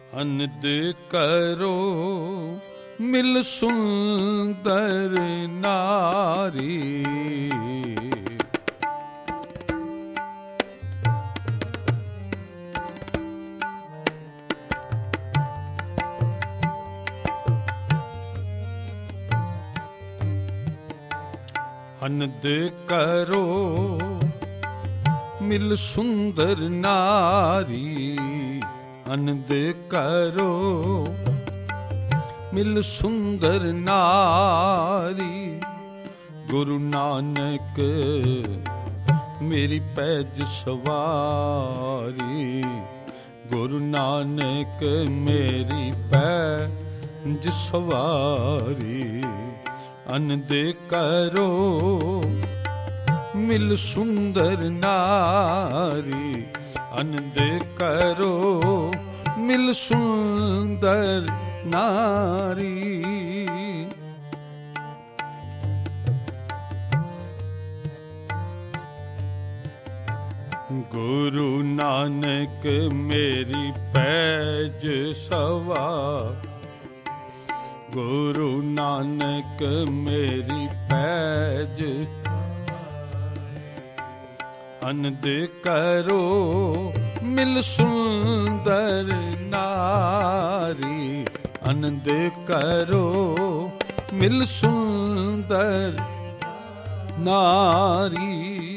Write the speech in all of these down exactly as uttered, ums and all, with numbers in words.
अनद करो मिल सुंदर नारी। अनद करो मिल सुंदर नारी। अनद करो मिल सुंदर नारी। गुरु नानक मेरी पैज सवारी। गुरु नानक मेरी पैज सवारी। अनद करो मिल सुंदर नारी। अनद करो मिल सुंदर नारी। गुरु नानक मेरी पैज सवार। गुरु नानक मेरी पैज। अनद करो मिल सुंदर नारी। अनद करो मिल सुंदर नारी।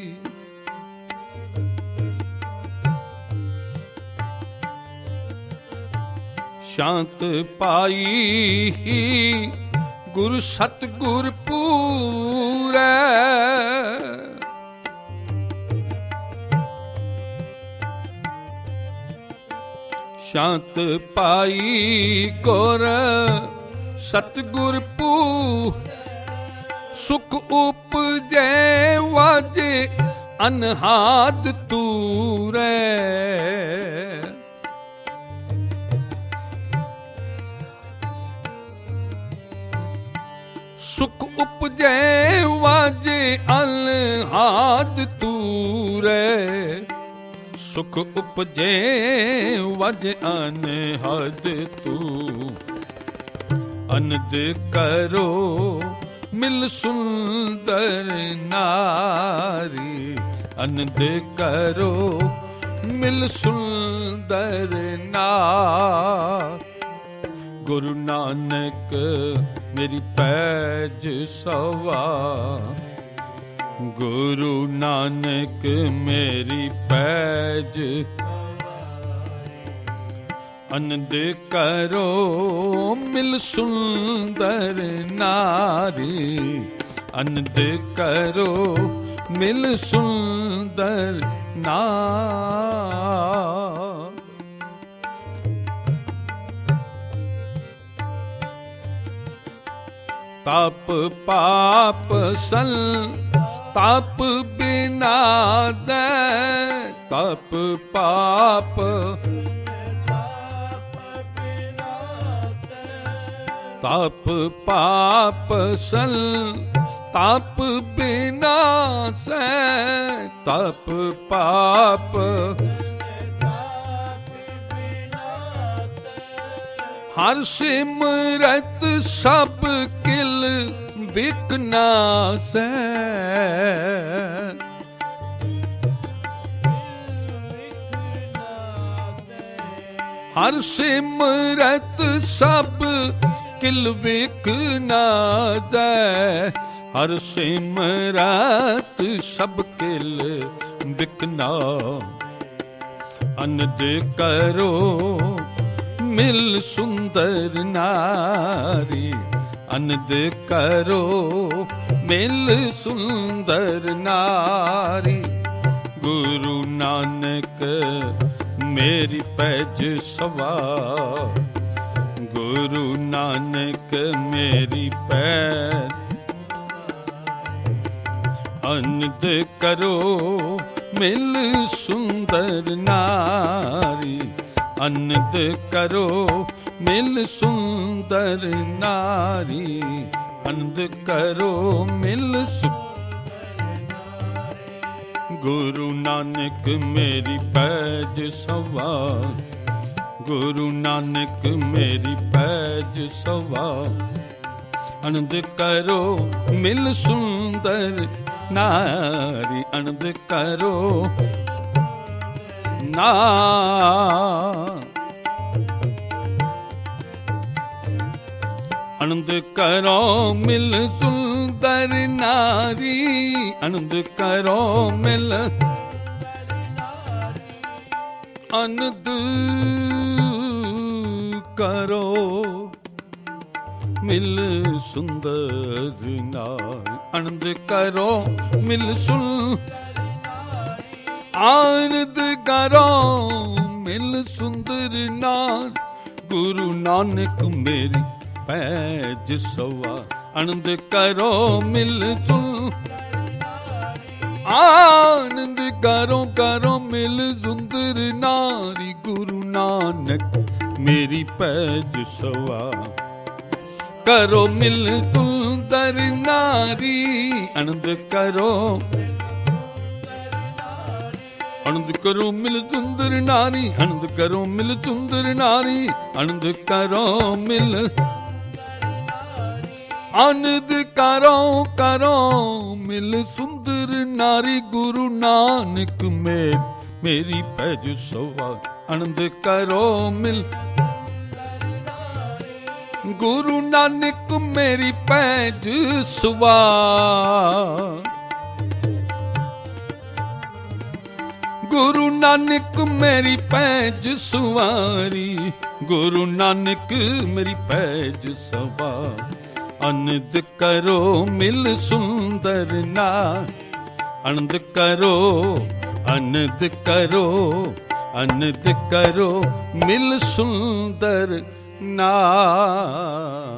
शांत पाई गुरु सतगुर पूरै। शांत पाई गुर सतगुर पू। सुख उपजै वाजे अनहाद तूरै। सुख उपजै वाजे अनहाद तूरै। सुख उपजे वज अनहद तू। अनद करो मिल सुंदर नारी। अनद करो मिल सुंदर नारी। गुरु नानक मेरी पैज सवार। गुरु नानक मेरी पैज। अनद करो मिल सुंदर नारी। अनद करो मिल सुंदर नारी। ताप पाप सल ताप बिना दे। ताप पाप ताप पाप सल ताप बिना से। ताप पाप हर सिमरत सब किल विकनासै। हर सिमरत सब किल विकनासै। हर सिमरत सब किल विकना। अनद करो मिल सुंदर नारी। अनद करो मिल सुंदर नारी। गुरु नानक मेरी पैज सवार। गुरु नानक मेरी पैज। अनद करो मिल सुंदर नारी। अनद करो मिल सुंदर नारी। अनद करो मिल सुंदर नारी। गुरु नानक मेरी पैज सवार। ਗੁਰੂ ਨਾਨਕ ਮੇਰੀ ਪੈਜ ਸਵਾ। ਆਨੰਦ ਕਰੋ ਮਿਲ ਸੁੰਦਰ ਨਾਰੀ, ਆਨੰਦ ਕਰੋ ਨਾ। ਆਨੰਦ ਕਰੋ ਮਿਲ ਸੁੰਦਰ ਨਾਰੀ, ਆਨੰਦ ਕਰੋ ਮਿਲ ਆਨੰਦ ਕਰੋ ਮਿਲ ਸੁੰਦਰ ਨਾਰੀ, ਆਨੰਦ ਕਰੋ ਮਿਲ ਸੁਨ ਆਨੰਦ ਕਰੋ ਮਿਲ ਸੁੰਦਰ ਨਾਰ। ਗੁਰੂ ਨਾਨਕ ਮੇਰੀ ਪੈਜ ਸਵਾ। ਆਨੰਦ ਕਰੋ ਮਿਲ ਸੁਨ ਆਨੰਦ ਕਰੋ ਕਰੋ ਮਿਲ ਸੁੰਦਰ ਨਾਰੀ। ਗੁਰੂ ਨਾਨਕ ਮੇਰੀ ਪੈਜ ਸਵਾ। ਕਰੋ ਮਿਲ ਸੁੰਦਰ ਨਾਰੀ, ਆਨੰਦ ਕਰੋ ਆਨੰਦ ਕਰੋ ਮਿਲ ਸੁੰਦਰ ਨਾਰੀ, ਆਨੰਦ ਕਰੋ ਮਿਲ ਸੁੰਦਰ ਨਾਰੀ, ਆਨੰਦ ਕਰੋ ਮਿਲ ਆਨੰਦ ਕਰੋ ਕਰੋ ਮਿਲ ਸੁੰਦਰ ਨਾਰੀ। ਗੁਰੂ ਨਾਨਕ ਮੇਰ ਮੇਰੀ ਪੈਜ ਸਵਾ। ਆਨੰਦ ਕਰੋ ਮਿਲ ਗੁਰੂ ਨਾਨਕ ਮੇਰੀ ਪੈਜ ਸਵਾ। ਗੁਰੂ ਨਾਨਕ ਮੇਰੀ ਪੈਜ ਸਵਾਰੀ, ਗੁਰੂ ਨਾਨਕ ਮੇਰੀ ਪੈਜ ਸਵਾ। ਆਨੰਦ ਕਰੋ ਮਿਲ ਸੁੰਦਰ ਨਾਰ, ਆਨੰਦ ਕਰੋ ਆਨੰਦ ਕਰੋ ਆਨੰਦ ਕਰੋ ਮਿਲ ਸੁੰਦਰ ਨਾਰ।